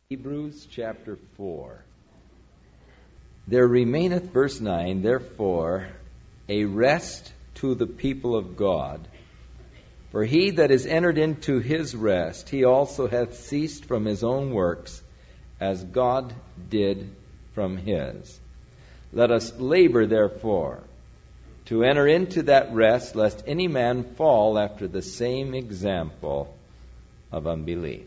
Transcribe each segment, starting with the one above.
Hebrews chapter 4. There remaineth, verse 9, therefore, a rest to the people of God. For he that is entered into his rest, he also hath ceased from his own works, as God did from his. Let us labor, therefore, to enter into that rest, lest any man fall after the same example of unbelief.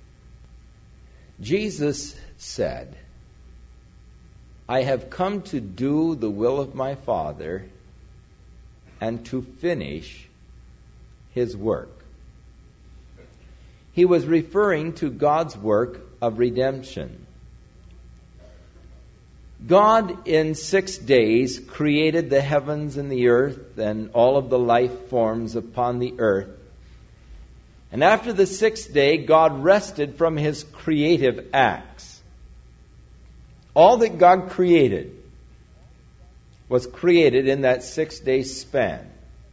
Jesus said, I have come to do the will of my Father and to finish his work. He was referring to God's work of redemption. God in 6 days created the heavens and the earth and all of the life forms upon the earth. And after the 6th day, God rested from his creative acts. All that God created was created in that 6-day span.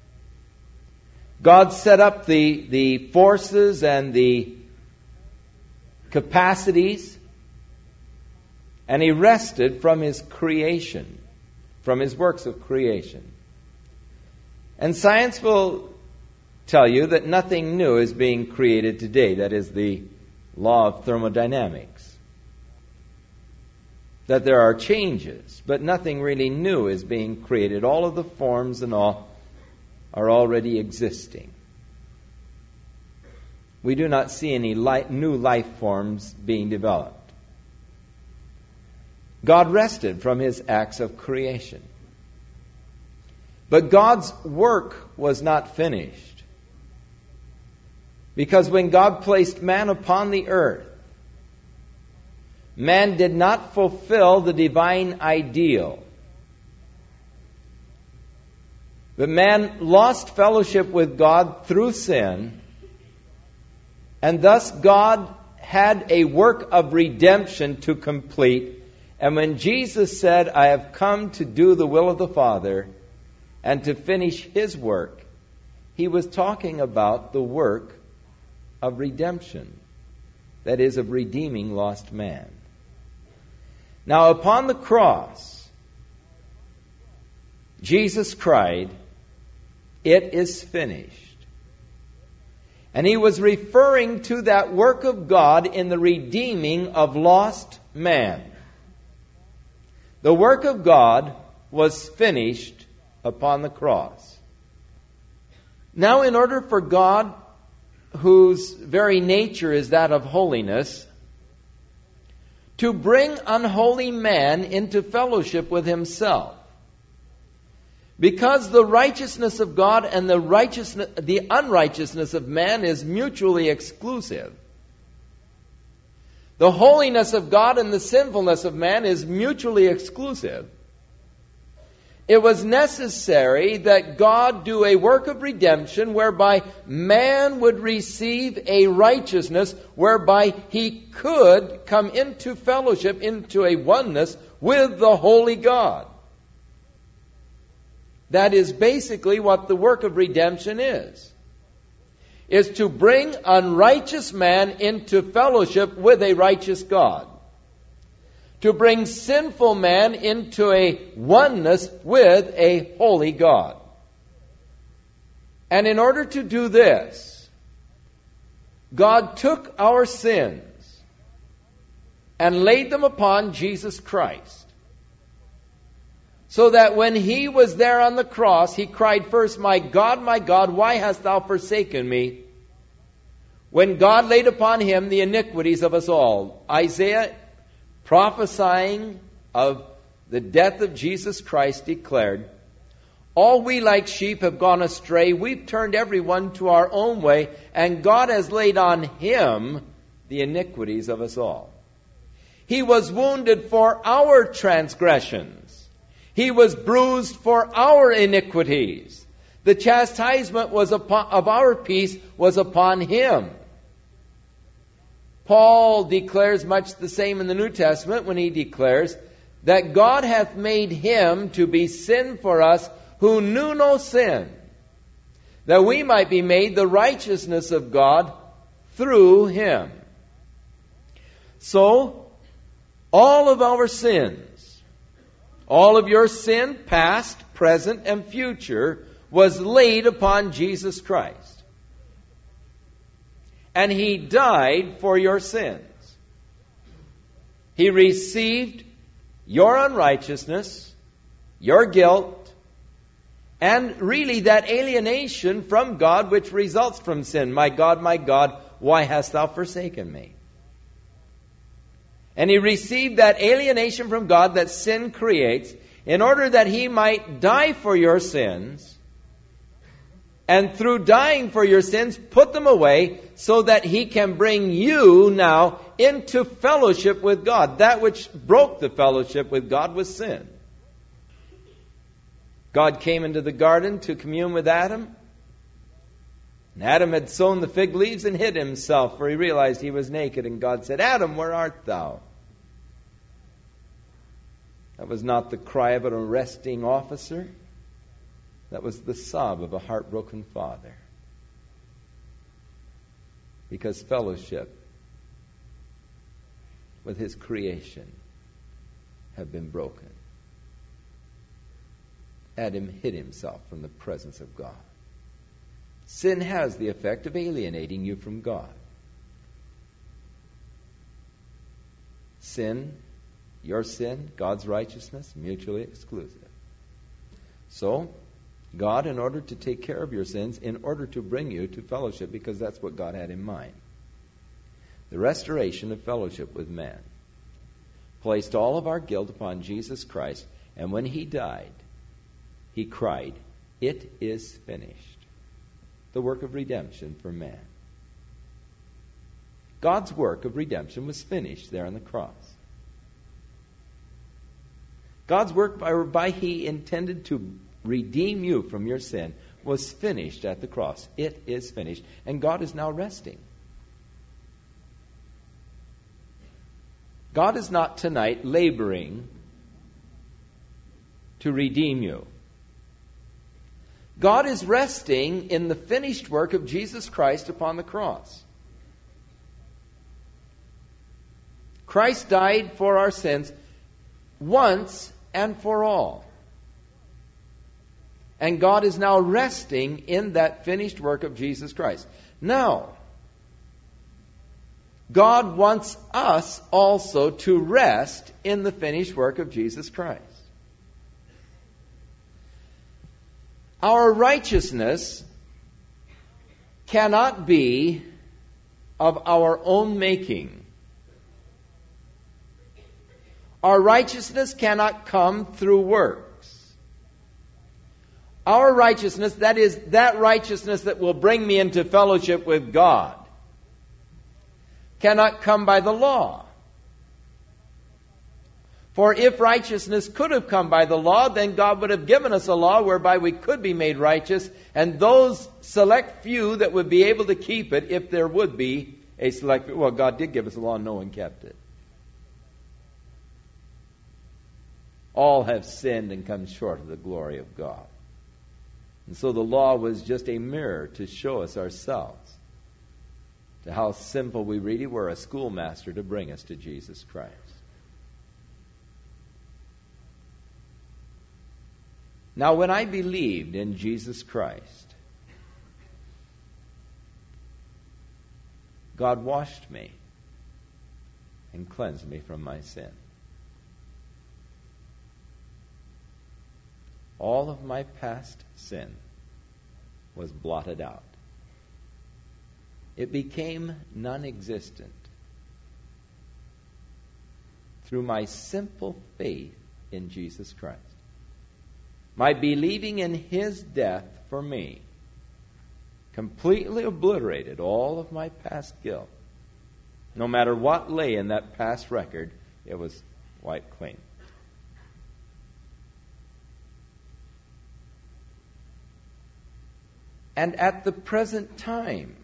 God set up the forces and the capacities, and he rested from his creation, from his works of creation. And science will tell you that nothing new is being created today. That is the law of thermodynamics. That there are changes, but nothing really new is being created. All of the forms and all are already existing. We do not see any new life forms being developed. God rested from his acts of creation. But God's work was not finished. Because when God placed man upon the earth, man did not fulfill the divine ideal. But man lost fellowship with God through sin, and thus God had a work of redemption to complete. And when Jesus said, I have come to do the will of the Father and to finish his work, he was talking about the work of redemption, that is, of redeeming lost man. Now, upon the cross, Jesus cried, it is finished. And he was referring to that work of God in the redeeming of lost man. The work of God was finished upon the cross. Now, in order for God, whose very nature is that of holiness, to bring unholy man into fellowship with himself, because the righteousness of God and the unrighteousness of man is mutually exclusive. The holiness of God and the sinfulness of man is mutually exclusive. It was necessary that God do a work of redemption whereby man would receive a righteousness whereby he could come into fellowship, into a oneness with the holy God. That is basically what the work of redemption is to bring unrighteous man into fellowship with a righteous God. To bring sinful man into a oneness with a holy God. And in order to do this, God took our sins and laid them upon Jesus Christ. So that when he was there on the cross, he cried first, my God, why hast thou forsaken me? When God laid upon him the iniquities of us all. Isaiah, prophesying of the death of Jesus Christ, declared, all we like sheep have gone astray. We've turned everyone to our own way, and God has laid on him the iniquities of us all. He was wounded for our transgressions. He was bruised for our iniquities. The chastisement of our peace was upon him. Paul declares much the same in the New Testament when he declares that God hath made him to be sin for us who knew no sin, that we might be made the righteousness of God through him. So, all of our sins, all of your sin, past, present, and future, was laid upon Jesus Christ. And He died for your sins. He received your unrighteousness, your guilt, and really that alienation from God which results from sin. My God, why hast thou forsaken me? And He received that alienation from God that sin creates in order that He might die for your sins, and through dying for your sins, put them away so that He can bring you now into fellowship with God. That which broke the fellowship with God was sin. God came into the garden to commune with Adam. And Adam had sown the fig leaves and hid himself, for he realized he was naked. And God said, Adam, where art thou? That was not the cry of an arresting officer. That was the sob of a heartbroken father. Because fellowship with his creation had been broken. Adam hid himself from the presence of God. Sin has the effect of alienating you from God. Sin, your sin, God's righteousness, mutually exclusive. So, God, in order to take care of your sins, in order to bring you to fellowship, because that's what God had in mind, the restoration of fellowship with man, placed all of our guilt upon Jesus Christ, and when He died, He cried, "It is finished." The work of redemption for man. God's work of redemption was finished there on the cross. God's work whereby He intended to redeem you from your sin was finished at the cross. It is finished. And God is now resting. God is not tonight laboring to redeem you. God is resting in the finished work of Jesus Christ upon the cross. Christ died for our sins once and for all. And God is now resting in that finished work of Jesus Christ. Now, God wants us also to rest in the finished work of Jesus Christ. Our righteousness cannot be of our own making. Our righteousness cannot come through works. Our righteousness, that is, that righteousness that will bring me into fellowship with God, cannot come by the law. For if righteousness could have come by the law, then God would have given us a law whereby we could be made righteous, and those select few that would be able to keep it, if there would be a select few. Well, God did give us a law, and no one kept it. All have sinned and come short of the glory of God. And so the law was just a mirror to show us ourselves, to how simple we really were, a schoolmaster to bring us to Jesus Christ. Now, when I believed in Jesus Christ, God washed me and cleansed me from my sin. All of my past sin was blotted out. It became non-existent through my simple faith in Jesus Christ. My believing in His death for me completely obliterated all of my past guilt. No matter what lay in that past record, it was wiped clean. And at the present time,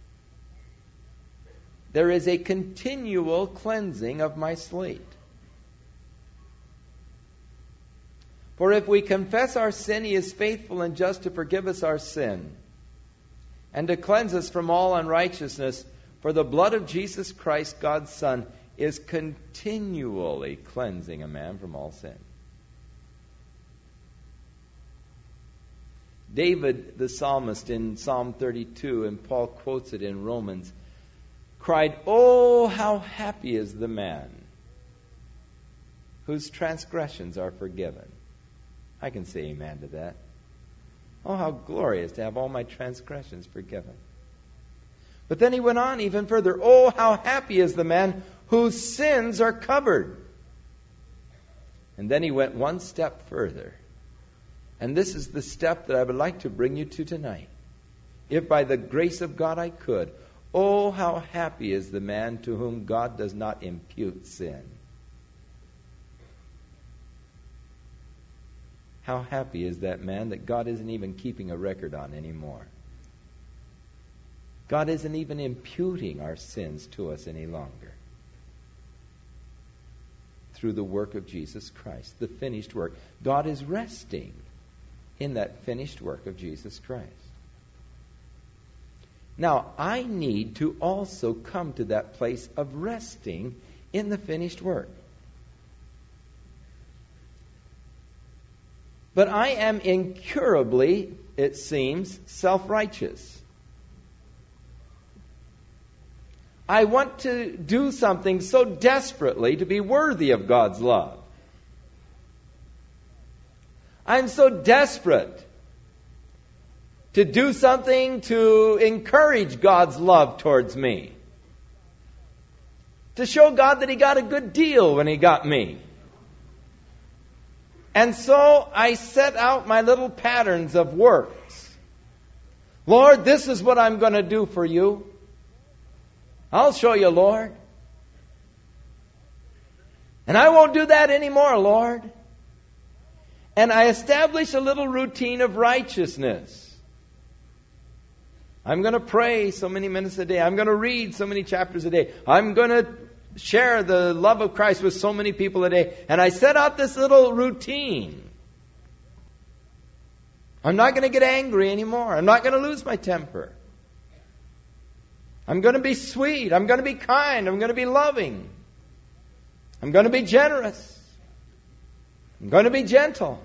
there is a continual cleansing of my slate. For if we confess our sin, He is faithful and just to forgive us our sin and to cleanse us from all unrighteousness. For the blood of Jesus Christ, God's Son, is continually cleansing a man from all sin. David, the psalmist, in Psalm 32, and Paul quotes it in Romans, cried, "Oh, how happy is the man whose transgressions are forgiven." I can say amen to that. Oh, how glorious to have all my transgressions forgiven. But then he went on even further. "Oh, how happy is the man whose sins are covered." And then he went one step further. And this is the step that I would like to bring you to tonight. If by the grace of God I could. Oh, how happy is the man to whom God does not impute sin. How happy is that man that God isn't even keeping a record on anymore. God isn't even imputing our sins to us any longer. Through the work of Jesus Christ, the finished work. God is resting in that finished work of Jesus Christ. Now, I need to also come to that place of resting in the finished work. But I am incurably, it seems, self-righteous. I want to do something so desperately to be worthy of God's love. I'm so desperate to do something to encourage God's love towards me. To show God that He got a good deal when He got me. And so I set out my little patterns of works. Lord, this is what I'm going to do for you. I'll show you, Lord. And I won't do that anymore, Lord. And I establish a little routine of righteousness. I'm going to pray so many minutes a day. I'm going to read so many chapters a day. I'm going to share the love of Christ with so many people a day. And I set out this little routine. I'm not going to get angry anymore. I'm not going to lose my temper. I'm going to be sweet. I'm going to be kind. I'm going to be loving. I'm going to be generous. I'm going to be gentle.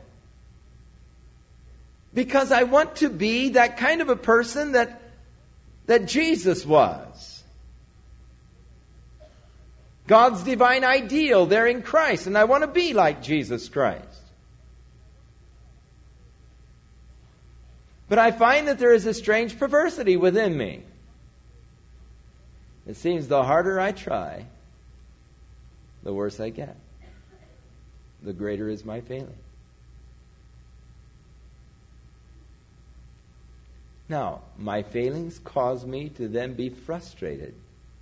Because I want to be that kind of a person that Jesus was. God's divine ideal there in Christ. And I want to be like Jesus Christ. But I find that there is a strange perversity within me. It seems the harder I try, the worse I get. The greater is my failing. Now, my failings cause me to then be frustrated.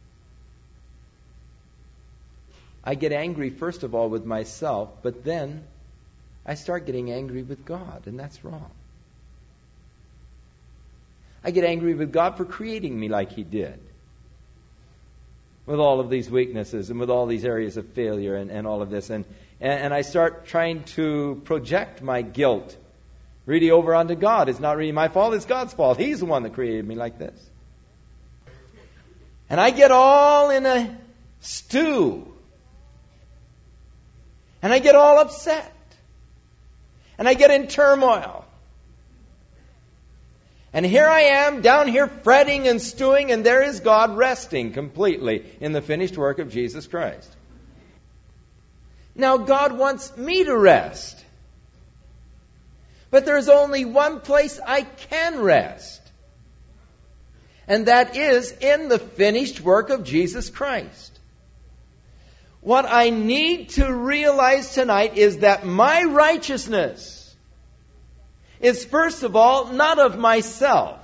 I get angry, first of all, with myself, but then I start getting angry with God, and that's wrong. I get angry with God for creating me like He did. With all of these weaknesses and with all these areas of failure and all of this. And I start trying to project my guilt really over onto God. It's not really my fault, it's God's fault. He's the one that created me like this. And I get all in a stew. And I get all upset. And I get in turmoil. And here I am, down here fretting and stewing, and there is God resting completely in the finished work of Jesus Christ. Now God wants me to rest. But there's only one place I can rest. And that is in the finished work of Jesus Christ. What I need to realize tonight is that my righteousness is, first of all, not of myself.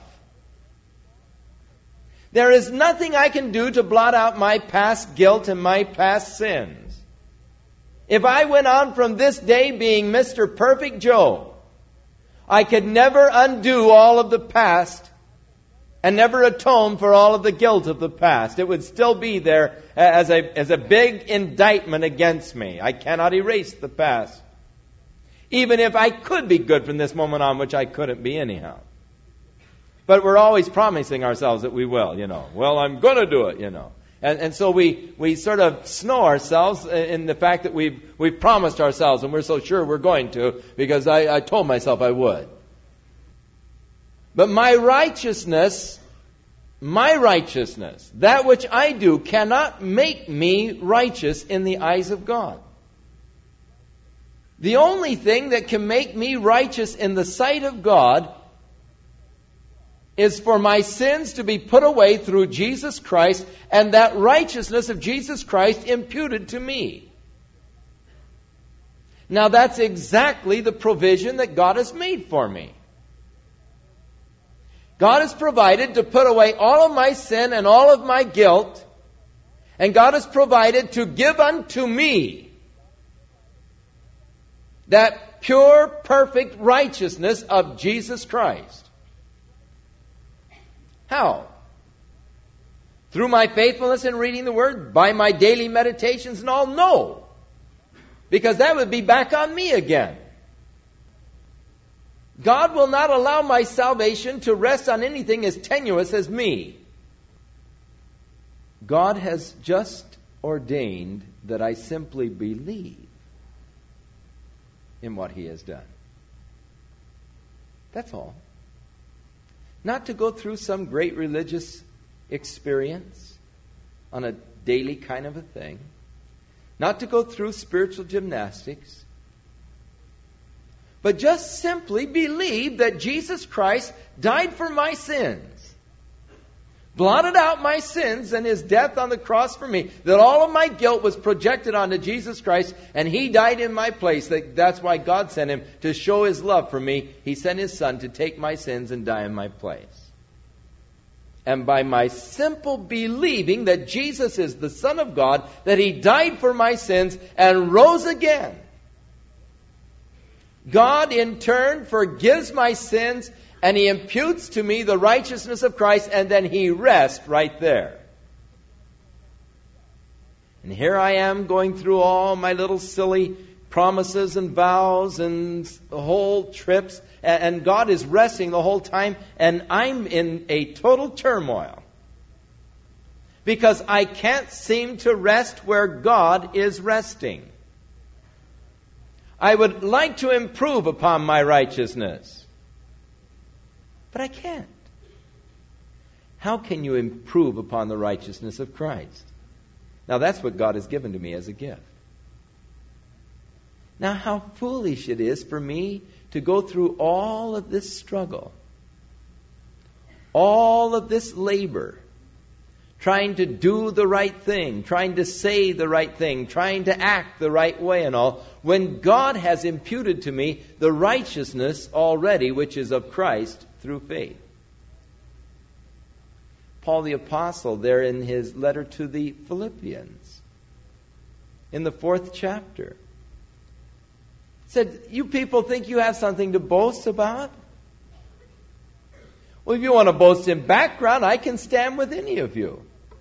There is nothing I can do to blot out my past guilt and my past sins. If I went on from this day being Mr. Perfect Joe, I could never undo all of the past and never atone for all of the guilt of the past. It would still be there as a big indictment against me. I cannot erase the past. Even if I could be good from this moment on, which I couldn't be anyhow. But we're always promising ourselves that we will, Well, I'm going to do it, And so we sort of snow ourselves in the fact that we've promised ourselves and we're so sure we're going to because I told myself I would. But my righteousness, that which I do, cannot make me righteous in the eyes of God. The only thing that can make me righteous in the sight of God is for my sins to be put away through Jesus Christ and that righteousness of Jesus Christ imputed to me. Now that's exactly the provision that God has made for me. God has provided to put away all of my sin and all of my guilt, and God has provided to give unto me that pure, perfect righteousness of Jesus Christ. How? Through my faithfulness in reading the Word? By my daily meditations and all? No. Because that would be back on me again. God will not allow my salvation to rest on anything as tenuous as me. God has just ordained that I simply believe in what He has done. That's all. Not to go through some great religious experience on a daily kind of a thing. Not to go through spiritual gymnastics. But just simply believe that Jesus Christ died for my sins. Blotted out my sins and His death on the cross for me. That all of my guilt was projected onto Jesus Christ and He died in my place. That's why God sent Him to show His love for me. He sent His Son to take my sins and die in my place. And by my simple believing that Jesus is the Son of God, that He died for my sins and rose again, God in turn forgives my sins and He imputes to me the righteousness of Christ, and then He rests right there. And here I am going through all my little silly promises and vows and whole trips, and God is resting the whole time, and I'm in a total turmoil. Because I can't seem to rest where God is resting. I would like to improve upon my righteousness. But I can't. How can you improve upon the righteousness of Christ? Now that's what God has given to me as a gift. Now how foolish it is for me to go through all of this struggle, all of this labor, trying to do the right thing, trying to say the right thing, trying to act the right way and all, when God has imputed to me the righteousness already which is of Christ through faith. Paul the Apostle, there in his letter to the Philippians, in the 4th chapter, said, you people think you have something to boast about? Well, if you want to boast in background, I can stand with any of you.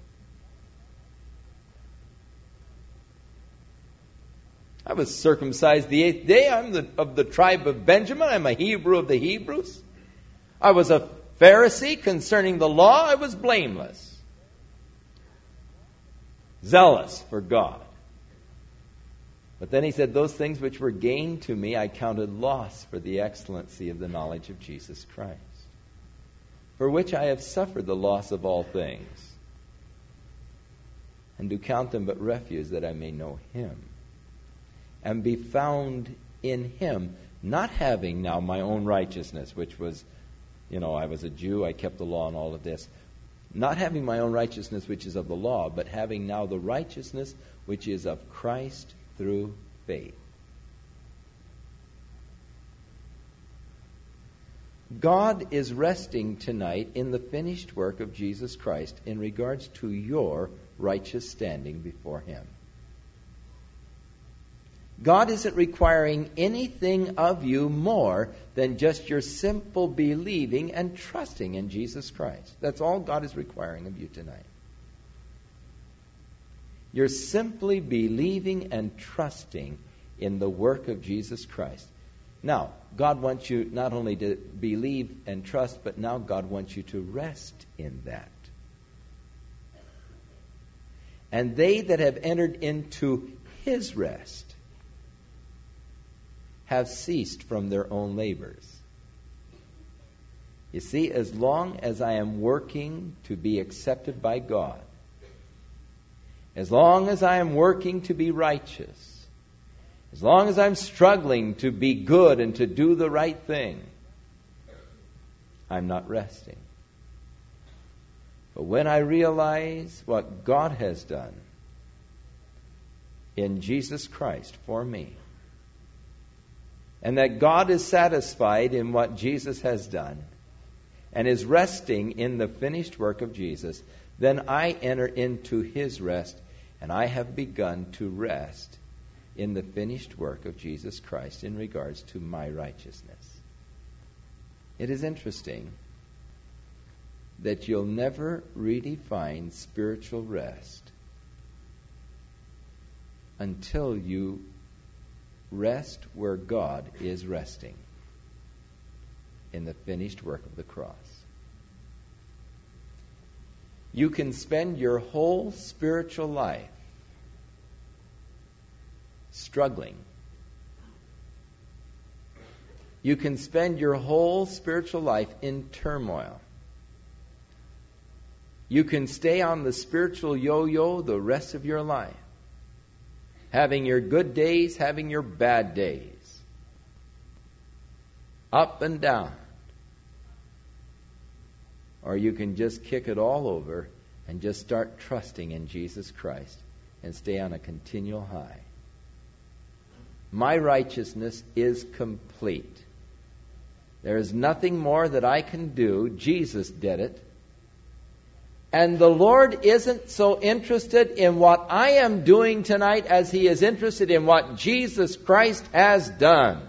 I was circumcised the 8th day. I'm of the tribe of Benjamin. I'm a Hebrew of the Hebrews. I was a Pharisee concerning the law. I was blameless. Zealous for God. But then he said, those things which were gained to me, I counted loss for the excellency of the knowledge of Jesus Christ, for which I have suffered the loss of all things, and do count them but refuse that I may know Him, and be found in Him, not having now my own righteousness, which was, I was a Jew, I kept the law and all of this. Not having my own righteousness, which is of the law, but having now the righteousness, which is of Christ through faith. God is resting tonight in the finished work of Jesus Christ in regards to your righteous standing before Him. God isn't requiring anything of you more than just your simple believing and trusting in Jesus Christ. That's all God is requiring of you tonight. You're simply believing and trusting in the work of Jesus Christ. Now, God wants you not only to believe and trust, but now God wants you to rest in that. And they that have entered into his rest have ceased from their own labors. You see, as long as I am working to be accepted by God, as long as I am working to be righteous, as long as I'm struggling to be good and to do the right thing, I'm not resting. But when I realize what God has done in Jesus Christ for me, and that God is satisfied in what Jesus has done, and is resting in the finished work of Jesus, then I enter into his rest, and I have begun to rest in the finished work of Jesus Christ in regards to my righteousness. It is interesting that you'll never really find spiritual rest until you rest where God is resting, in the finished work of the cross. You can spend your whole spiritual life struggling. You can spend your whole spiritual life in turmoil. You can stay on the spiritual yo-yo the rest of your life, having your good days, having your bad days, up and down. Or you can just kick it all over and just start trusting in Jesus Christ and stay on a continual high. My righteousness is complete. There is nothing more that I can do. Jesus did it. And the Lord isn't so interested in what I am doing tonight as He is interested in what Jesus Christ has done.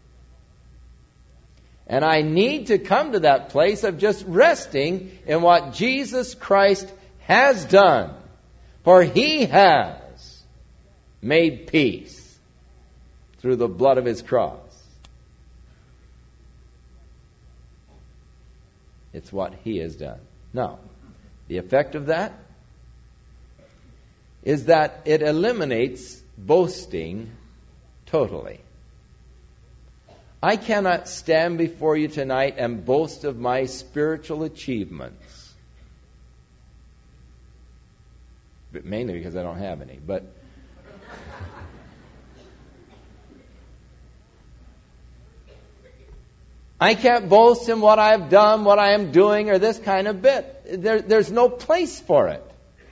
And I need to come to that place of just resting in what Jesus Christ has done. For He has made peace through the blood of His cross. It's what He has done. Now, the effect of that is that it eliminates boasting totally. I cannot stand before you tonight and boast of my spiritual achievements. But mainly because I don't have any. But I can't boast in what I've done, what I am doing, or this kind of bit. There's no place for it.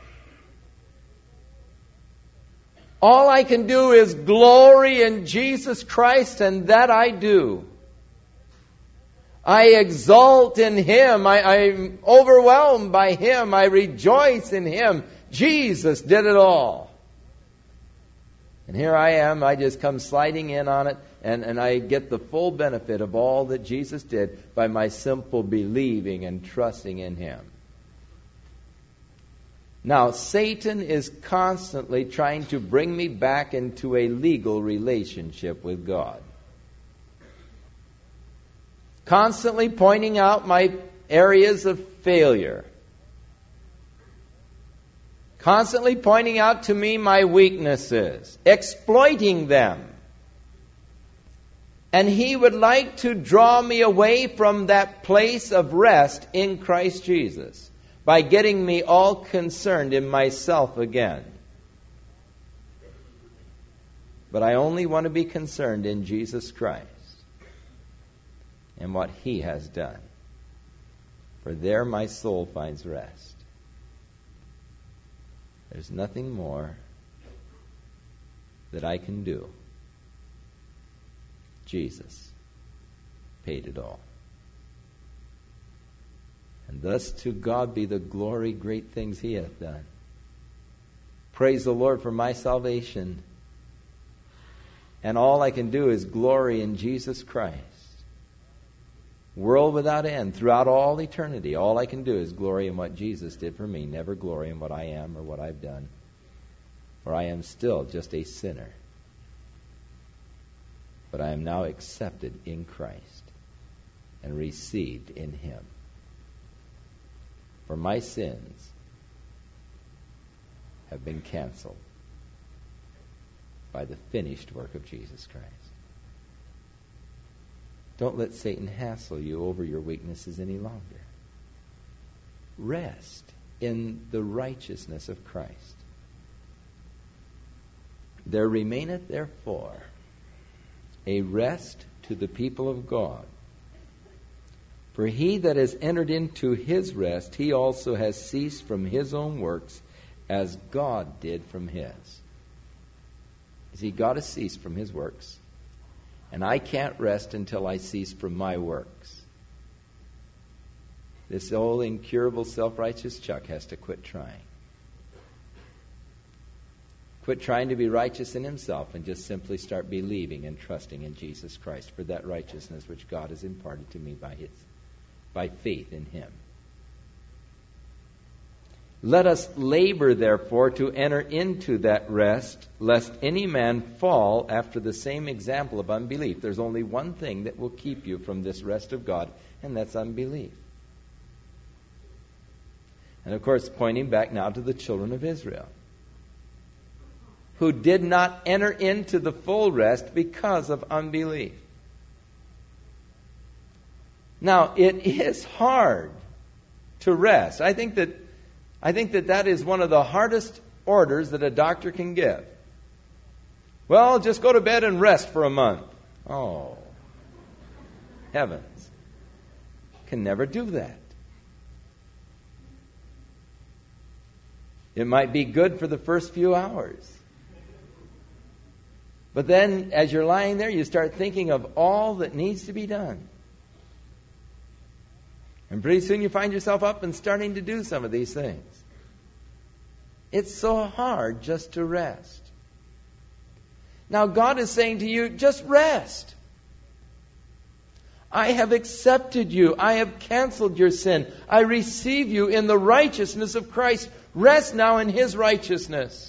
All I can do is glory in Jesus Christ, and that I do. I exult in Him. I'm overwhelmed by Him. I rejoice in Him. Jesus did it all. And here I am. I just come sliding in on it, and I get the full benefit of all that Jesus did by my simple believing and trusting in Him. Now, Satan is constantly trying to bring me back into a legal relationship with God. Constantly pointing out my areas of failure. Constantly pointing out to me my weaknesses. Exploiting them. And he would like to draw me away from that place of rest in Christ Jesus by getting me all concerned in myself again. But I only want to be concerned in Jesus Christ and what He has done. For there my soul finds rest. There's nothing more that I can do. Jesus paid it all. And thus to God be the glory, great things He hath done. Praise the Lord for my salvation. And all I can do is glory in Jesus Christ. World without end, throughout all eternity, all I can do is glory in what Jesus did for me. Never glory in what I am or what I've done. For I am still just a sinner. But I am now accepted in Christ and received in Him. For my sins have been canceled by the finished work of Jesus Christ. Don't let Satan hassle you over your weaknesses any longer. Rest in the righteousness of Christ. There remaineth therefore a rest to the people of God. For he that has entered into his rest, he also has ceased from his own works, as God did from his. You see, God has ceased from his works, and I can't rest until I cease from my works. This old incurable self-righteous Chuck has to quit trying. Quit trying to be righteous in himself and just simply start believing and trusting in Jesus Christ for that righteousness which God has imparted to me by faith in him. Let us labor, therefore, to enter into that rest, lest any man fall after the same example of unbelief. There's only one thing that will keep you from this rest of God, and that's unbelief. And of course, pointing back now to the children of Israel, who did not enter into the full rest because of unbelief. Now, it is hard to rest. I think that is one of the hardest orders that a doctor can give. Well, just go to bed and rest for a month. Oh, heavens. Can never do that. It might be good for the first few hours. But then, as you're lying there, you start thinking of all that needs to be done. And pretty soon you find yourself up and starting to do some of these things. It's so hard just to rest. Now God is saying to you, just rest. I have accepted you. I have canceled your sin. I receive you in the righteousness of Christ. Rest now in his righteousness.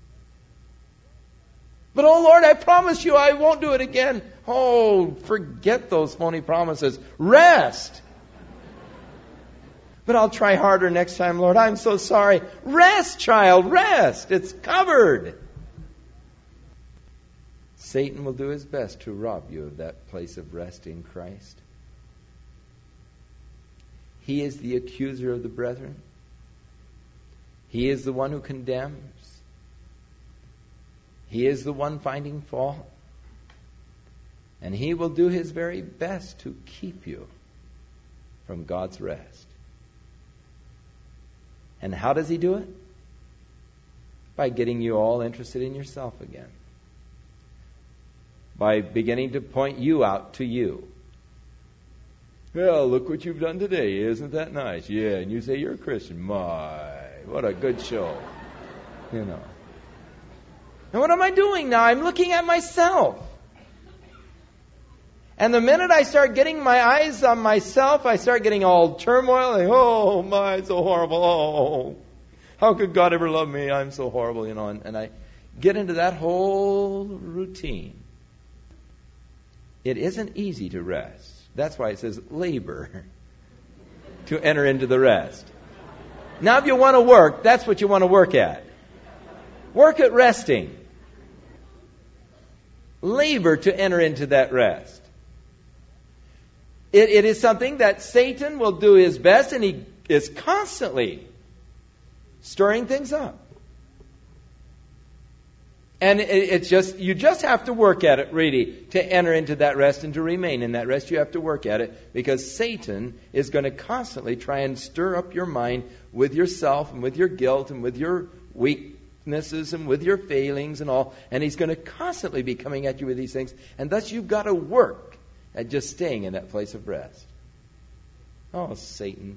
But, oh Lord, I promise you I won't do it again. Oh, forget those phony promises. Rest. But I'll try harder next time, Lord. I'm so sorry. Rest, child, rest. It's covered. Satan will do his best to rob you of that place of rest in Christ. He is the accuser of the brethren. He is the one who condemns. He is the one finding fault. And he will do his very best to keep you from God's rest. And how does he do it? By getting you all interested in yourself again. By beginning to point you out to you. Well, look what you've done today. Isn't that nice? Yeah, and you say you're a Christian. My, what a good show. You know. And what am I doing now? I'm looking at myself. And the minute I start getting my eyes on myself, I start getting all turmoil. Like, oh my, so horrible. Oh, how could God ever love me? I'm so horrible, you know. And I get into that whole routine. It isn't easy to rest. That's why it says labor to enter into the rest. Now if you want to work, that's what you want to work at. Work at resting. Labor to enter into that rest. It is something that Satan will do his best, and he is constantly stirring things up. And it's just, you just have to work at it, really, to enter into that rest and to remain in that rest. You have to work at it, because Satan is going to constantly try and stir up your mind with yourself and with your guilt and with your weaknesses and with your failings and all. And he's going to constantly be coming at you with these things. And thus you've got to work at just staying in that place of rest. Oh, Satan.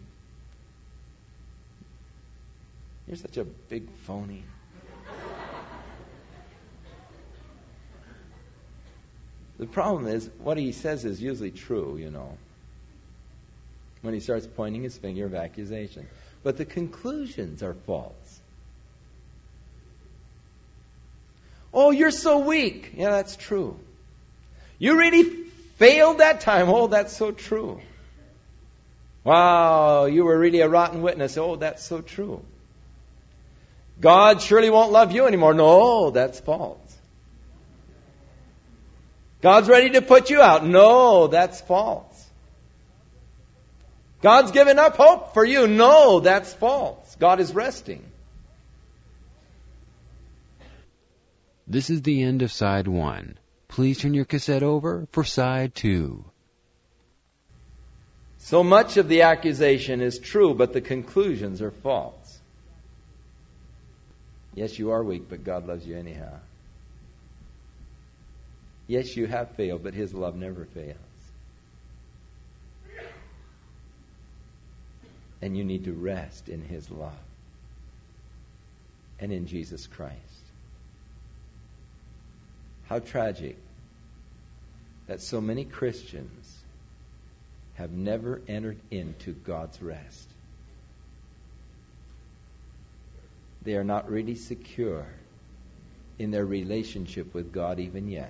You're such a big phony. The problem is, what he says is usually true, you know, when he starts pointing his finger of accusation. But the conclusions are false. Oh, you're so weak. Yeah, that's true. You really failed that time. Oh, that's so true. Wow, you were really a rotten witness. Oh, that's so true. God surely won't love you anymore. No, that's false. God's ready to put you out. No, that's false. God's given up hope for you. No, that's false. God is resting. This is the end of side 1. Please turn your cassette over for side 2. So much of the accusation is true, but the conclusions are false. Yes, you are weak, but God loves you anyhow. Yes, you have failed, but His love never fails. And you need to rest in His love and in Jesus Christ. How tragic that so many Christians have never entered into God's rest. They are not really secure in their relationship with God even yet,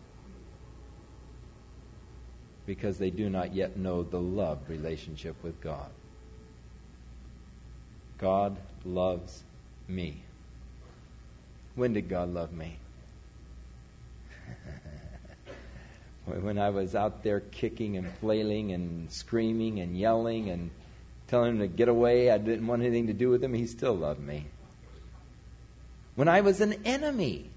because they do not yet know the love relationship with God. God loves me. When did God love me? When I was out there kicking and flailing and screaming and yelling and telling him to get away, I didn't want anything to do with him, He still loved me. When I was an enemy.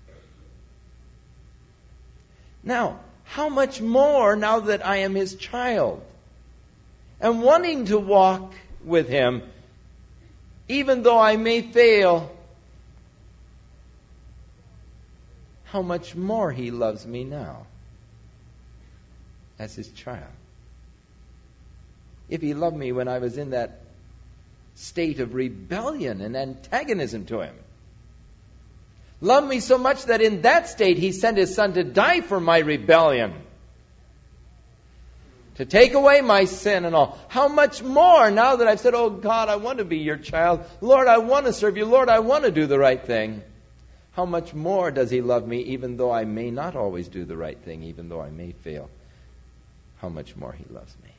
Now, how much more now that I am His child and wanting to walk with Him, even though I may fail, how much more He loves me now as His child. If He loved me when I was in that state of rebellion and antagonism to Him, loved me so much that in that state He sent His Son to die for my rebellion, to take away my sin and all. How much more now that I've said, oh God, I want to be your child. Lord, I want to serve you. Lord, I want to do the right thing. How much more does He love me even though I may not always do the right thing, even though I may fail? How much more He loves me.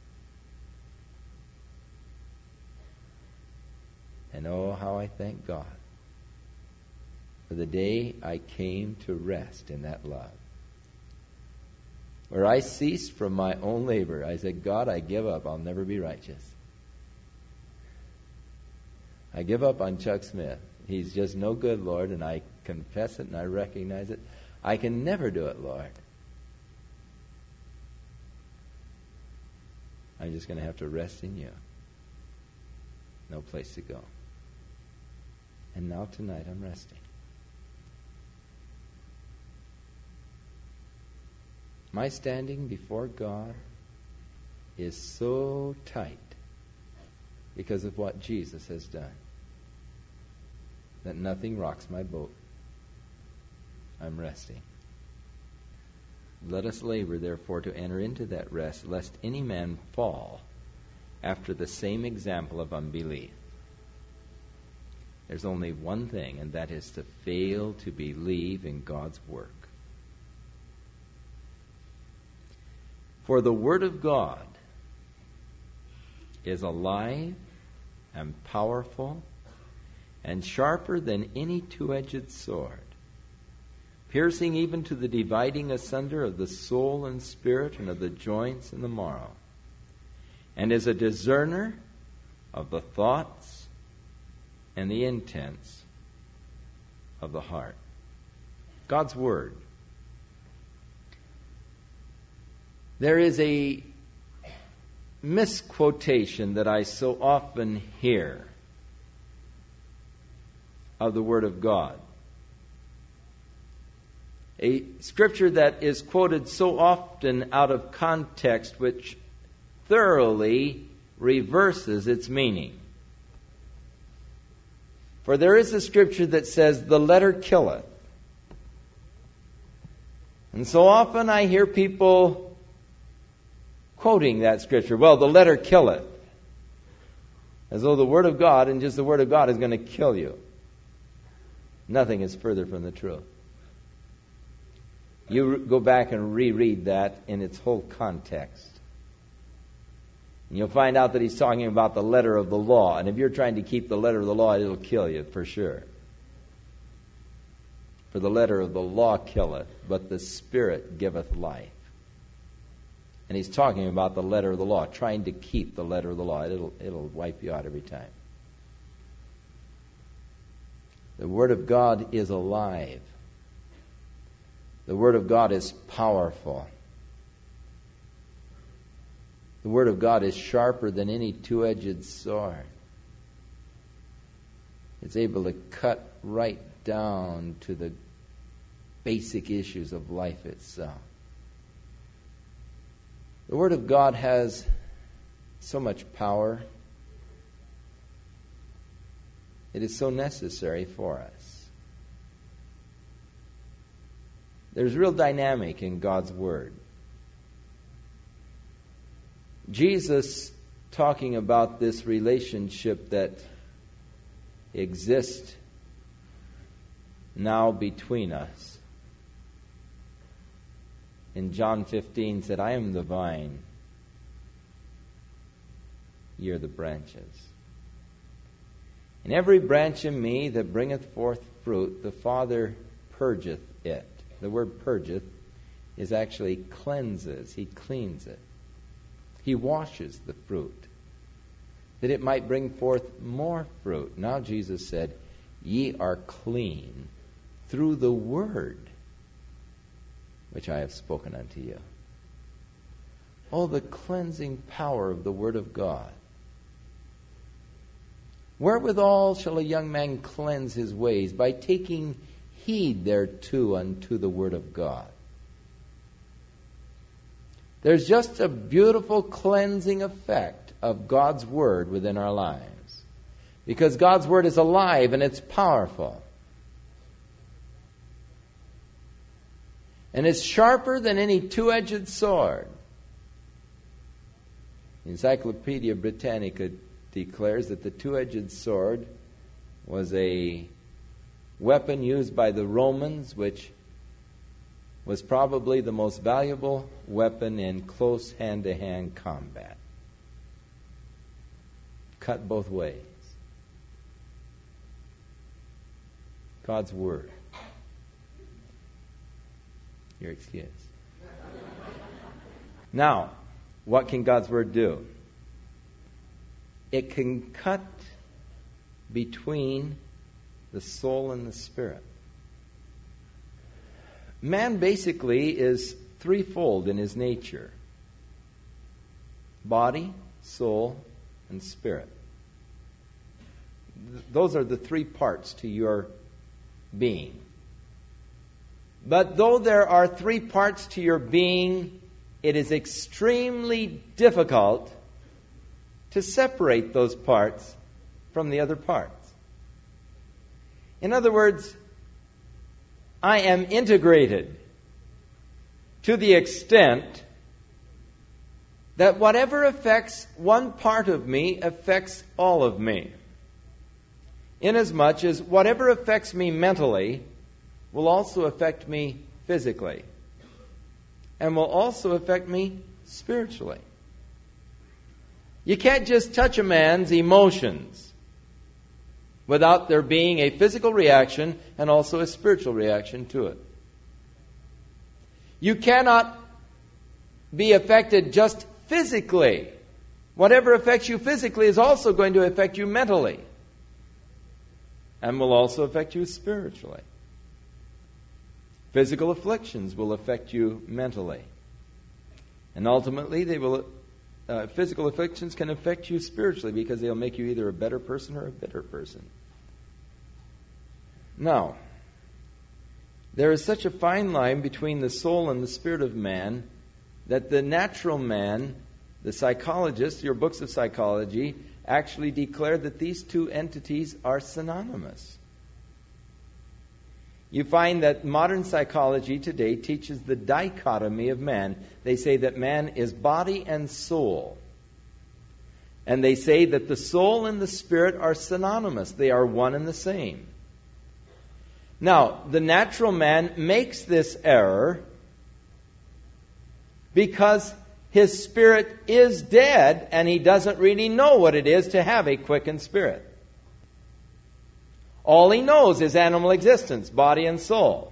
And oh, how I thank God for the day I came to rest in that love. Where I ceased from my own labor. I said, God, I give up. I'll never be righteous. I give up on Chuck Smith. He's just no good, Lord, and I confess it and I recognize it. I can never do it, Lord. I'm just going to have to rest in you. No place to go. And now tonight I'm resting. My standing before God is so tight because of what Jesus has done that nothing rocks my boat. I'm resting. Let us labor, therefore, to enter into that rest, lest any man fall after the same example of unbelief. There's only one thing, and that is to fail to believe in God's work. For the Word of God is alive and powerful and sharper than any two-edged sword, piercing even to the dividing asunder of the soul and spirit and of the joints and the marrow, and is a discerner of the thoughts and the intents of the heart. God's Word. There is a misquotation that I so often hear of the Word of God. A scripture that is quoted so often out of context, which thoroughly reverses its meaning. For there is a scripture that says, the letter killeth. And so often I hear people quoting that scripture. Well, the letter killeth. As though the Word of God and just the Word of God is going to kill you. Nothing is further from the truth. You go back and reread that in its whole context. And you'll find out that he's talking about the letter of the law. And if you're trying to keep the letter of the law, it'll kill you for sure. For the letter of the law killeth, but the Spirit giveth life. And he's talking about the letter of the law, trying to keep the letter of the law. It'll wipe you out every time. The Word of God is alive. The Word of God is powerful. The Word of God is sharper than any two-edged sword. It's able to cut right down to the basic issues of life itself. The Word of God has so much power. It is so necessary for us. There's real dynamic in God's Word. Jesus, talking about this relationship that exists now between us, in John 15 said, I am the vine, ye are the branches. And every branch in me that bringeth forth fruit, the Father purgeth it. The word purgeth is actually cleanses. He cleans it. He washes the fruit, that it might bring forth more fruit. Now Jesus said, ye are clean through the word which I have spoken unto you. Oh, the cleansing power of the Word of God. Wherewithal shall a young man cleanse his ways? By taking heed thereto unto the Word of God. There's just a beautiful cleansing effect of God's Word within our lives. Because God's Word is alive and it's powerful. And it's sharper than any two-edged sword. Encyclopedia Britannica declares that the two-edged sword was a weapon used by the Romans, which was probably the most valuable weapon in close hand-to-hand combat. Cut both ways. God's Word. Your excuse. Now, what can God's Word do? It can cut between the soul and the spirit. Man basically is threefold in his nature: body, soul, and spirit. Those are the three parts to your being. But though there are three parts to your being, it is extremely difficult to separate those parts from the other parts. In other words, I am integrated to the extent that whatever affects one part of me affects all of me. Inasmuch as whatever affects me mentally will also affect me physically and will also affect me spiritually. You can't just touch a man's emotions without there being a physical reaction and also a spiritual reaction to it. You cannot be affected just physically. Whatever affects you physically is also going to affect you mentally and will also affect you spiritually. Physical afflictions will affect you mentally. And ultimately, physical afflictions can affect you spiritually because they'll make you either a better person or a bitter person. Now, there is such a fine line between the soul and the spirit of man that the natural man, the psychologists, your books of psychology, actually declare that these two entities are synonymous. You find that modern psychology today teaches the dichotomy of man. They say that man is body and soul. And they say that the soul and the spirit are synonymous. They are one and the same. Now, the natural man makes this error because his spirit is dead, and he doesn't really know what it is to have a quickened spirit. All he knows is animal existence, body and soul.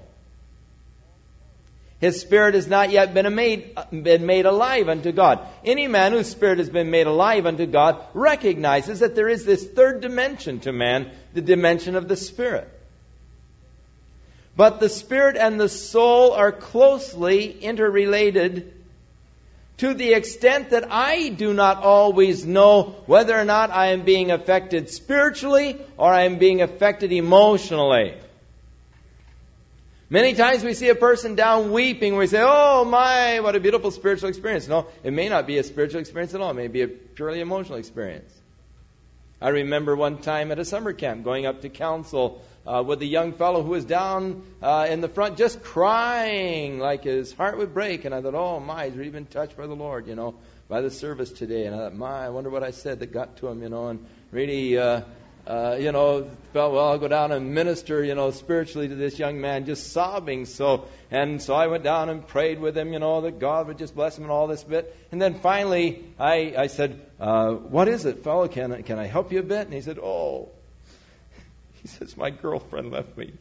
His spirit has not yet been made alive unto God. Any man whose spirit has been made alive unto God recognizes that there is this third dimension to man, the dimension of the spirit. But the spirit and the soul are closely interrelated to the extent that I do not always know whether or not I am being affected spiritually or I am being affected emotionally. Many times we see a person down weeping, we say, oh my, what a beautiful spiritual experience. No, it may not be a spiritual experience at all. It may be a purely emotional experience. I remember one time at a summer camp going up to counsel with a young fellow who was down in the front just crying like his heart would break. And I thought, oh my, he's really been touched by the Lord, by the service today. And I thought, my, I wonder what I said that got to him, and really, felt, well, I'll go down and minister, spiritually to this young man, just sobbing. So I went down and prayed with him, that God would just bless him and all this bit. And then finally, I said, what is it, fellow? Can I help you a bit? And he said, he says, my girlfriend left me.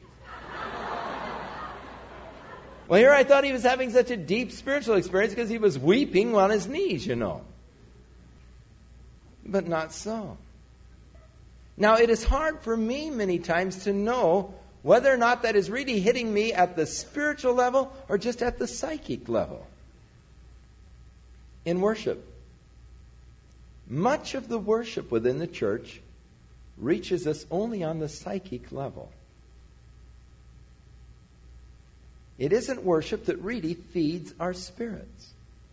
Well, here I thought he was having such a deep spiritual experience because he was weeping on his knees, But not so. Now, it is hard for me many times to know whether or not that is really hitting me at the spiritual level or just at the psychic level. In worship, much of the worship within the church reaches us only on the psychic level. It isn't worship that really feeds our spirits.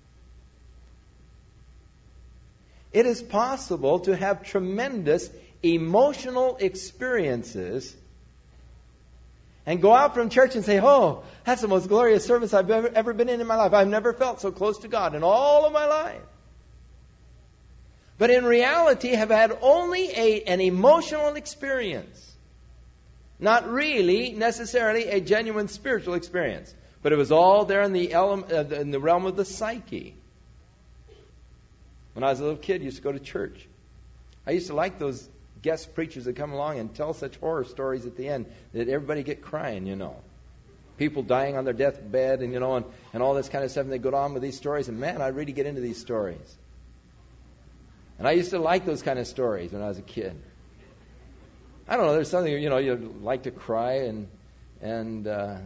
It is possible to have tremendous emotional experiences and go out from church and say, oh, that's the most glorious service I've ever been in my life. I've never felt so close to God in all of my life. But in reality, have had only an emotional experience. Not really necessarily a genuine spiritual experience. But it was all there in the realm of the psyche. When I was a little kid, I used to go to church. I used to like those guest preachers that come along and tell such horror stories at the end that everybody get crying, People dying on their deathbed and all this kind of stuff. And they go on with these stories. And man, I really get into these stories. And I used to like those kind of stories when I was a kid. I don't know, there's something, you like to cry and the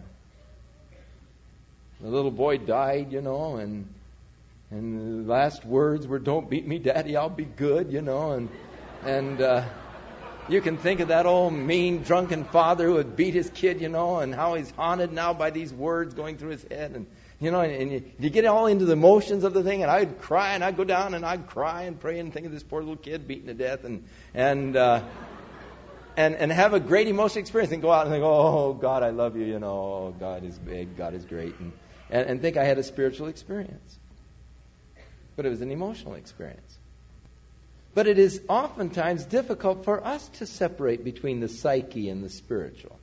little boy died, and the last words were, don't beat me, Daddy, I'll be good, and you can think of that old mean drunken father who would beat his kid, and how he's haunted now by these words going through his head. And you get all into the emotions of the thing, and I'd cry, and I'd go down, and I'd cry and pray and think of this poor little kid beaten to death, and have a great emotional experience, and go out and think, oh, God, I love you, oh, God is big, God is great, and think I had a spiritual experience. But it was an emotional experience. But it is oftentimes difficult for us to separate between the psyche and the spiritual.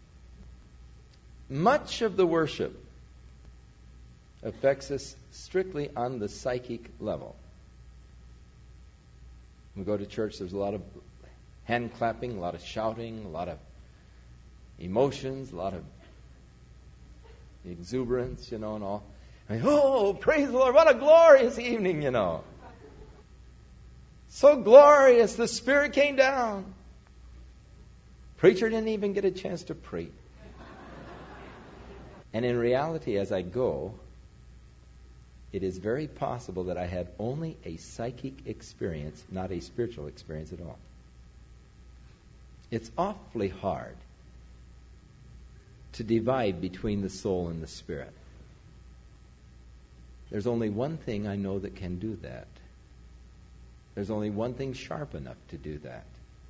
Much of the worship affects us strictly on the psychic level. When we go to church, there's a lot of hand clapping, a lot of shouting, a lot of emotions, a lot of exuberance, and all. Oh, praise the Lord, what a glorious evening, So glorious, the Spirit came down. Preacher didn't even get a chance to preach. And in reality, as I go, it is very possible that I had only a psychic experience, not a spiritual experience at all. It's awfully hard to divide between the soul and the spirit. There's only one thing I know that can do that. There's only one thing sharp enough to do that.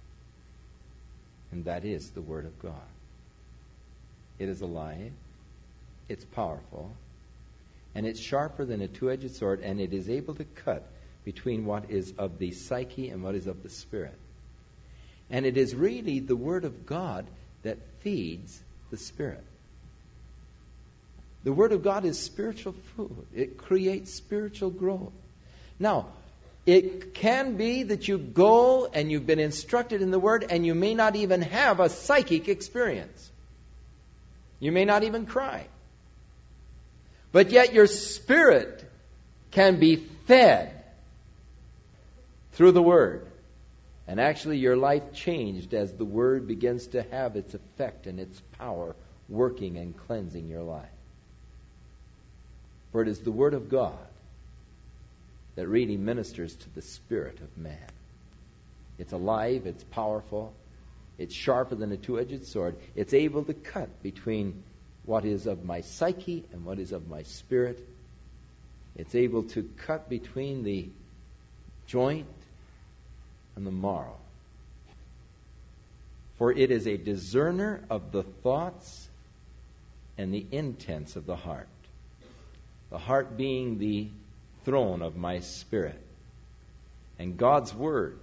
And that is the Word of God. It is alive. It's powerful. And it's sharper than a two-edged sword. And it is able to cut between what is of the psyche and what is of the spirit. And it is really the Word of God that feeds the spirit. The Word of God is spiritual food. It creates spiritual growth. Now, it can be that you go and you've been instructed in the Word and you may not even have a psychic experience. You may not even cry. But yet your spirit can be fed through the Word. And actually your life changed as the Word begins to have its effect and its power working and cleansing your life. For it is the Word of God that really ministers to the spirit of man. It's alive, it's powerful, it's sharper than a two-edged sword. It's able to cut between what is of my psyche and what is of my spirit. It's able to cut between the joint and the marrow. For it is a discerner of the thoughts and the intents of the heart. The heart being the throne of my spirit. And God's Word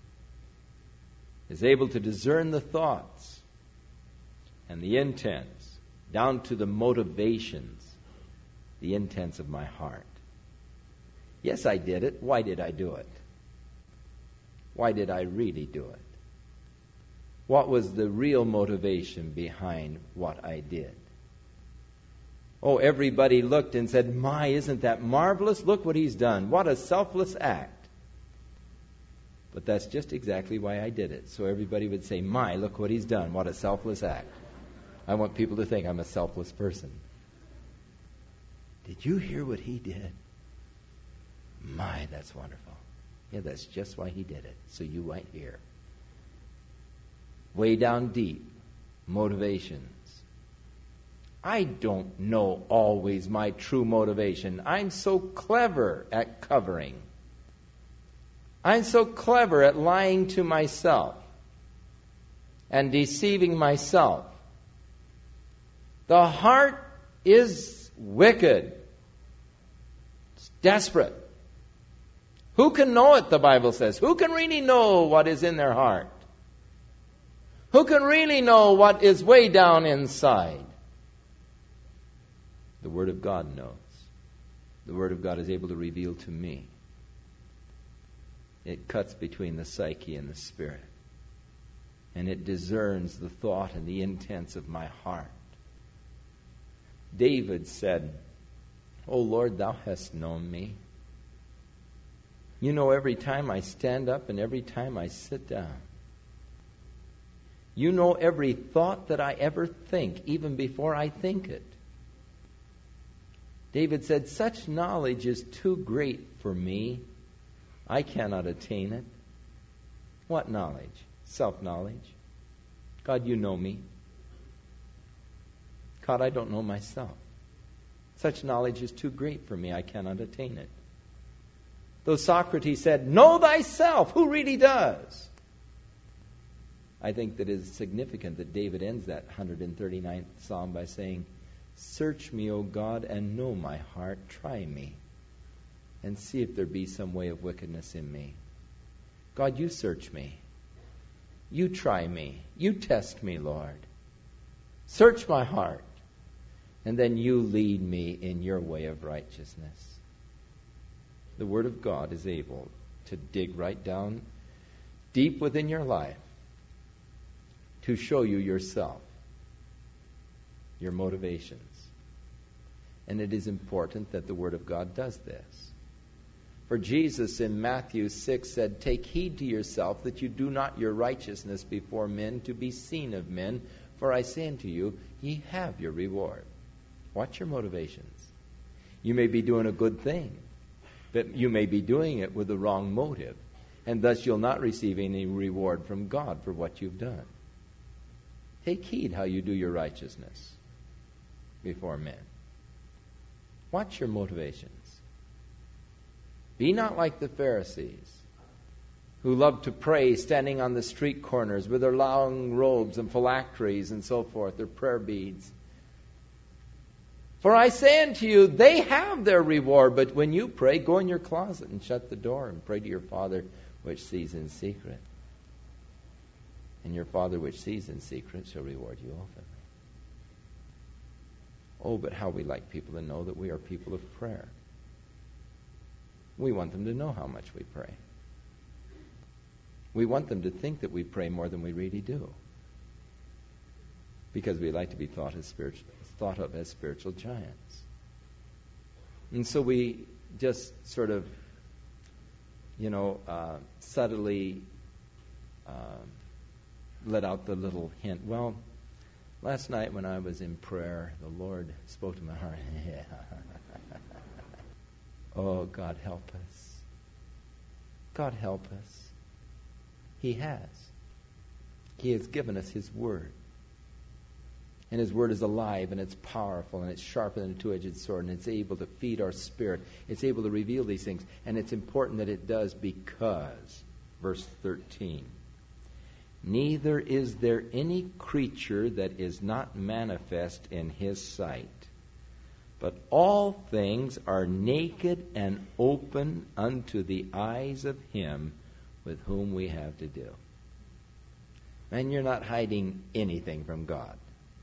is able to discern the thoughts and the intents, down to the motivations, the intents of my heart. Yes, I did it. Why did I do it? Why did I really do it? What was the real motivation behind what I did? Oh, everybody looked and said, my, isn't that marvelous? Look what he's done. What a selfless act. But that's just exactly why I did it. So everybody would say, my, look what he's done. What a selfless act. I want people to think I'm a selfless person. Did you hear what he did? My, that's wonderful. Yeah, that's just why he did it. So you might hear. Way down deep, motivations. I don't know always my true motivation. I'm so clever at covering. I'm so clever at lying to myself and deceiving myself. The heart is wicked. It's desperate. Who can know it, the Bible says? Who can really know what is in their heart? Who can really know what is way down inside? The Word of God knows. The Word of God is able to reveal to me. It cuts between the psyche and the spirit. And it discerns the thought and the intents of my heart. David said, O Lord, thou hast known me. You know every time I stand up and every time I sit down. You know every thought that I ever think, even before I think it. David said, such knowledge is too great for me. I cannot attain it. What knowledge? Self-knowledge. God, you know me. God, I don't know myself. Such knowledge is too great for me. I cannot attain it. Though Socrates said, know thyself. Who really does? I think that it is significant that David ends that 139th Psalm by saying, search me, O God, and know my heart. Try me, and see if there be some way of wickedness in me. God, you search me. You try me. You test me, Lord. Search my heart, and then you lead me in your way of righteousness. The Word of God is able to dig right down deep within your life to show you yourself, your motivations. And it is important that the Word of God does this. For Jesus in Matthew 6 said, take heed to yourself that you do not your righteousness before men to be seen of men. For I say unto you, ye have your reward. Watch your motivations. You may be doing a good thing, but you may be doing it with the wrong motive. And thus you'll not receive any reward from God for what you've done. Take heed how you do your righteousness before men. Watch your motivations. Be not like the Pharisees, who loved to pray standing on the street corners with their long robes and phylacteries and so forth, their prayer beads. For I say unto you, they have their reward, but when you pray, go in your closet and shut the door and pray to your Father which sees in secret. And your Father which sees in secret shall reward you openly. Oh, but how we like people to know that we are people of prayer. We want them to know how much we pray. We want them to think that we pray more than we really do, because we like to be thought of as spiritual giants. And so we just sort of, subtly let out the little hint. Well, last night when I was in prayer, the Lord spoke to my heart. Oh, God help us. God help us. He has. He has given us His Word. And His Word is alive, and it's powerful, and it's sharper than a two-edged sword, and it's able to feed our spirit. It's able to reveal these things. And it's important that it does because, verse 13, neither is there any creature that is not manifest in His sight, but all things are naked and open unto the eyes of Him with whom we have to do. Man, you're not hiding anything from God.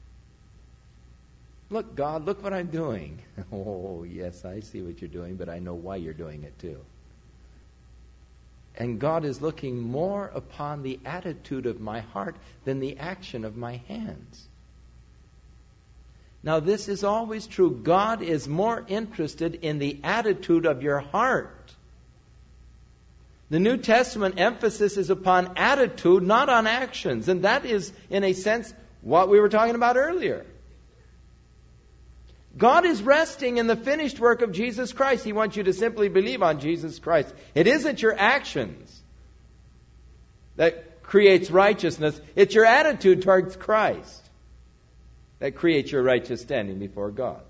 Look, God, look what I'm doing. Oh, yes, I see what you're doing, but I know why you're doing it too. And God is looking more upon the attitude of my heart than the action of my hands. Now, this is always true. God is more interested in the attitude of your heart. The New Testament emphasis is upon attitude, not on actions. And that is, in a sense, what we were talking about earlier. God is resting in the finished work of Jesus Christ. He wants you to simply believe on Jesus Christ. It isn't your actions that creates righteousness. It's your attitude towards Christ that creates your righteous standing before God.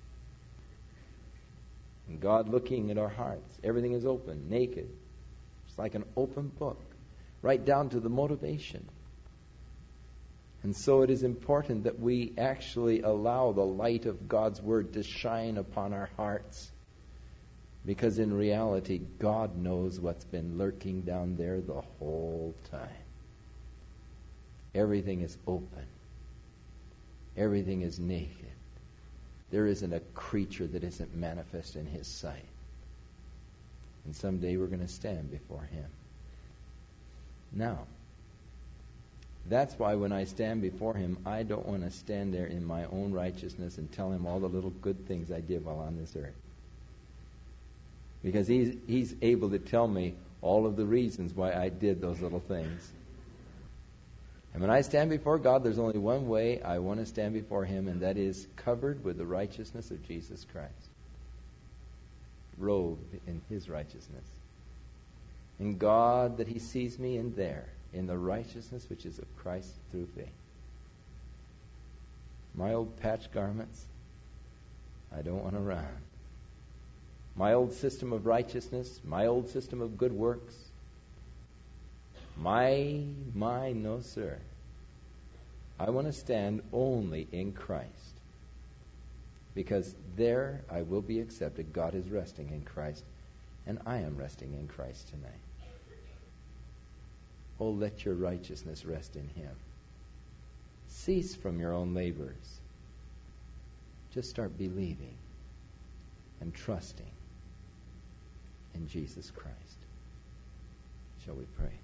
And God looking at our hearts. Everything is open, naked. It's like an open book, right down to the motivation. And so it is important that we actually allow the light of God's Word to shine upon our hearts. Because in reality, God knows what's been lurking down there the whole time. Everything is open. Everything is naked. There isn't a creature that isn't manifest in His sight. And someday we're going to stand before Him. Now, that's why when I stand before Him, I don't want to stand there in my own righteousness and tell Him all the little good things I did while on this earth. Because He's able to tell me all of the reasons why I did those little things. And when I stand before God, there's only one way I want to stand before Him, and that is covered with the righteousness of Jesus Christ. Robed in His righteousness. And God, that He sees me in there, in the righteousness which is of Christ through faith. My old patch garments, I don't want to run. My old system of righteousness, my old system of good works, no sir. I want to stand only in Christ. Because there I will be accepted. God is resting in Christ, and I am resting in Christ tonight. Oh, let your righteousness rest in Him. Cease from your own labors. Just start believing and trusting in Jesus Christ. Shall we pray?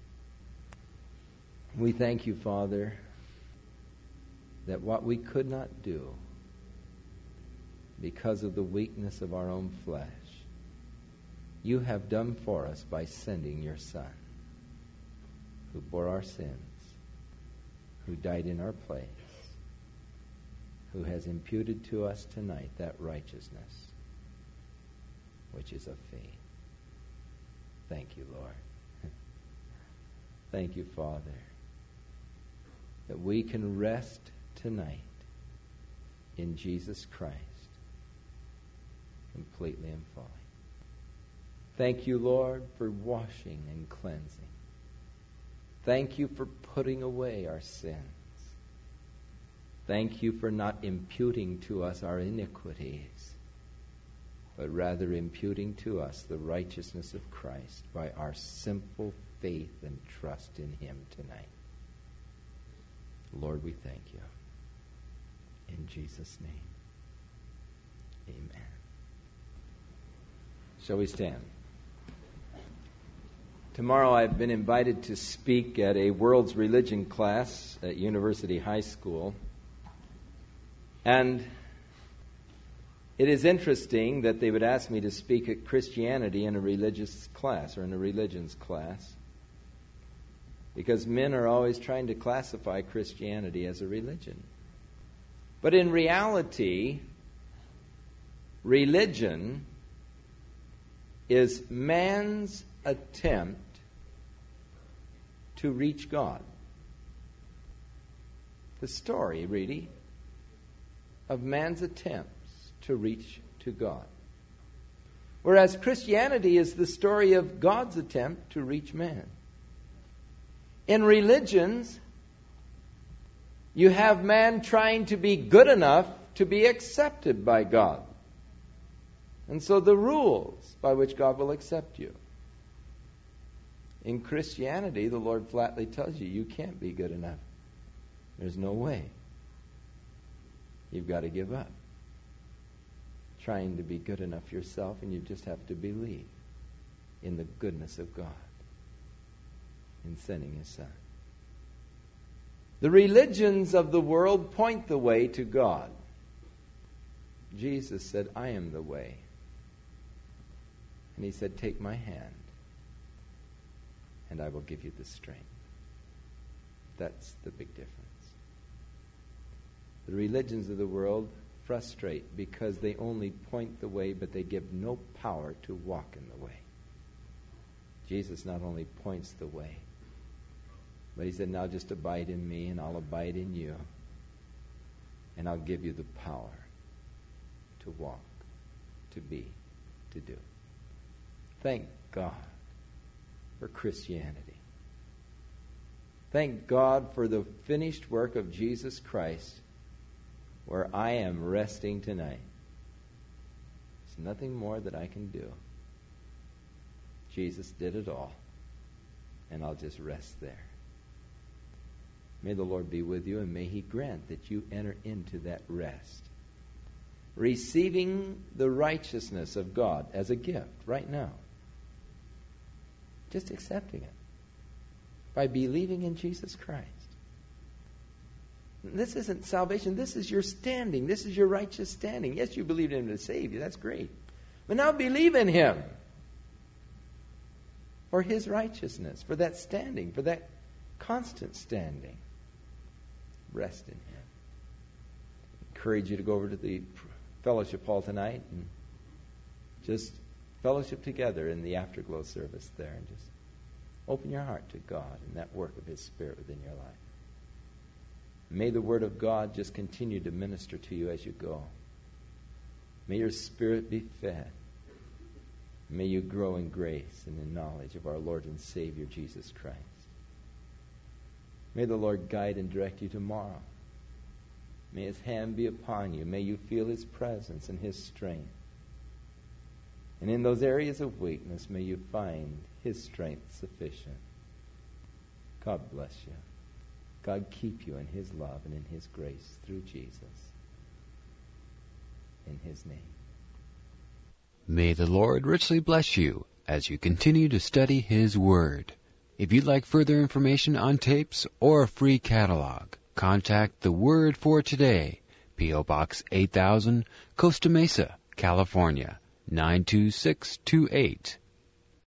We thank You, Father, that what we could not do because of the weakness of our own flesh, You have done for us by sending Your Son, who bore our sins, who died in our place, who has imputed to us tonight that righteousness which is of faith. Thank You, Lord. Thank You, Father, that we can rest tonight in Jesus Christ completely and fully. Thank You, Lord, for washing and cleansing. Thank You for putting away our sins. Thank You for not imputing to us our iniquities, but rather imputing to us the righteousness of Christ by our simple faith and trust in Him tonight. Lord, we thank You. In Jesus' name, amen. Shall we stand? Tomorrow I've been invited to speak at a world's religion class at University High School. And it is interesting that they would ask me to speak at Christianity in a religious class or in a religions class, because men are always trying to classify Christianity as a religion. But in reality, religion is man's attempt to reach God. The story, really, of man's attempts to reach to God. Whereas Christianity is the story of God's attempt to reach man. In religions, you have man trying to be good enough to be accepted by God. And so the rules by which God will accept you. In Christianity, the Lord flatly tells you, you can't be good enough. There's no way. You've got to give up trying to be good enough yourself, and you just have to believe in the goodness of God in sending His Son. The religions of the world point the way to God. Jesus said, I am the way. And He said, take my hand, and I will give you the strength. That's the big difference. The religions of the world frustrate because they only point the way, but they give no power to walk in the way. Jesus not only points the way, but He said, now just abide in me, and I'll abide in you, and I'll give you the power to walk, to be, to do. Thank God for Christianity. Thank God for the finished work of Jesus Christ, where I am resting tonight. There's nothing more that I can do. Jesus did it all, and I'll just rest there. May the Lord be with you, and may He grant that you enter into that rest, receiving the righteousness of God as a gift right now. Just accepting it by believing in Jesus Christ. This isn't salvation. This is your standing. This is your righteous standing. Yes, you believe in Him to save you. That's great. But now believe in Him for His righteousness, for that standing, for that constant standing. Rest in Him. I encourage you to go over to the fellowship hall tonight and just fellowship together in the afterglow service there, and just open your heart to God and that work of His Spirit within your life. May the Word of God just continue to minister to you as you go. May your spirit be fed. May you grow in grace and in knowledge of our Lord and Savior, Jesus Christ. May the Lord guide and direct you tomorrow. May His hand be upon you. May you feel His presence and His strength. And in those areas of weakness, may you find His strength sufficient. God bless you. God keep you in His love and in His grace through Jesus. In His name. May the Lord richly bless you as you continue to study His Word. If you'd like further information on tapes or a free catalog, contact The Word for Today, P.O. Box 8000, Costa Mesa, California, 92628.